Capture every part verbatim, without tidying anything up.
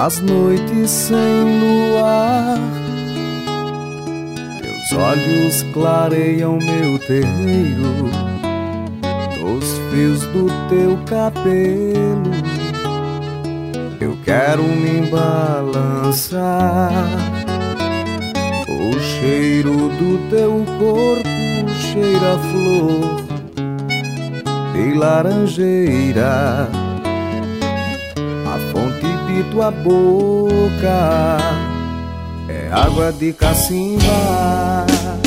Nas noites sem luar, teus olhos clareiam meu terreiro, nos fios do teu cabelo eu quero me balançar. O cheiro do teu corpo cheira a flor de laranjeira, a fonte de tua boca é água de cacimba.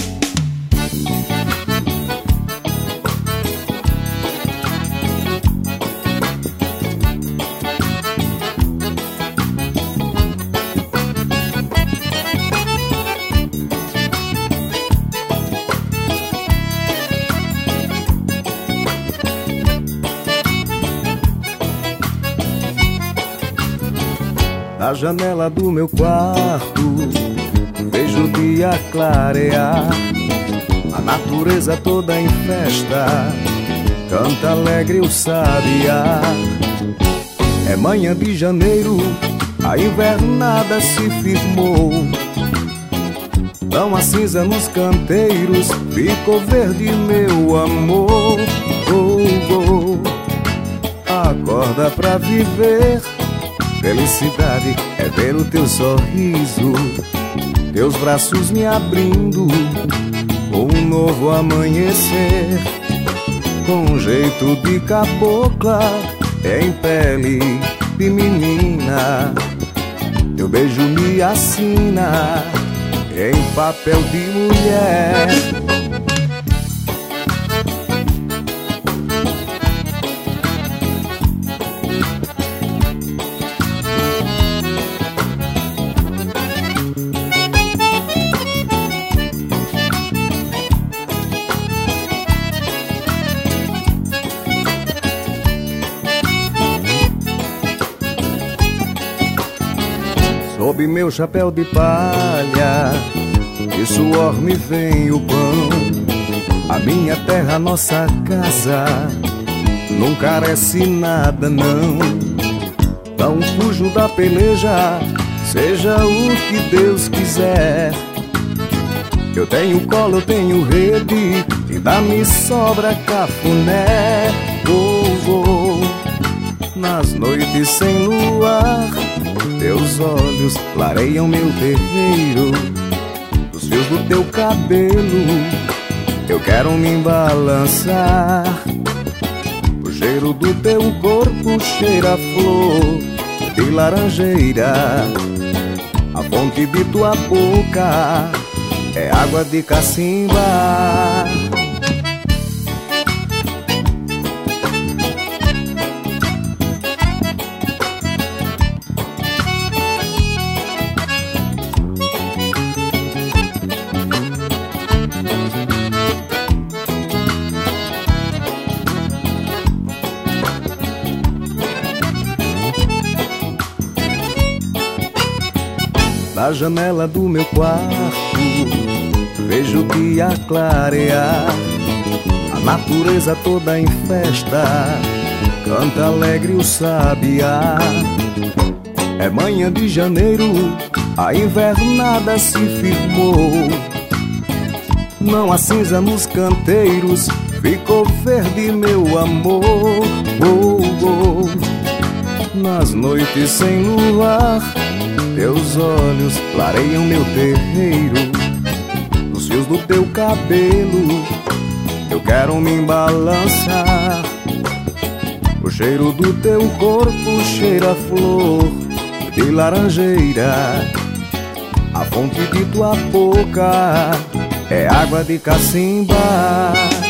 Na janela do meu quarto vejo o dia clarear, a natureza toda em festa, canta alegre o sabiá. É manhã de janeiro, a invernada se firmou, não há cinza nos canteiros, ficou verde meu amor. Oh, oh. Acorda pra viver, felicidade é ver o teu sorriso, teus braços me abrindo, um novo amanhecer. Com um jeito de cabocla, em pele de menina, teu beijo me assina em papel de mulher. Sob meu chapéu de palha, de suor me vem o pão. A minha terra, nossa casa, não carece nada não. Não fujo da peleja, seja o que Deus quiser. Eu tenho colo, eu tenho rede, e da me sobra cafuné. Oh, oh. Nas noites sem luar, teus olhos clareiam meu terreiro, os fios do teu cabelo eu quero me balançar. O cheiro do teu corpo cheira a flor de laranjeira, a fonte de tua boca é água de cacimba. Na janela do meu quarto vejo o dia clarear, a natureza toda em festa, canta alegre o sabiá. É manhã de janeiro, a invernada se firmou, não há cinza nos canteiros, ficou verde meu amor. Oh, oh. Nas noites sem luar, teus olhos clareiam meu terreiro, nos fios do teu cabelo eu quero me balançar. O cheiro do teu corpo cheira a flor de laranjeira, a fonte de tua boca é água de cacimba.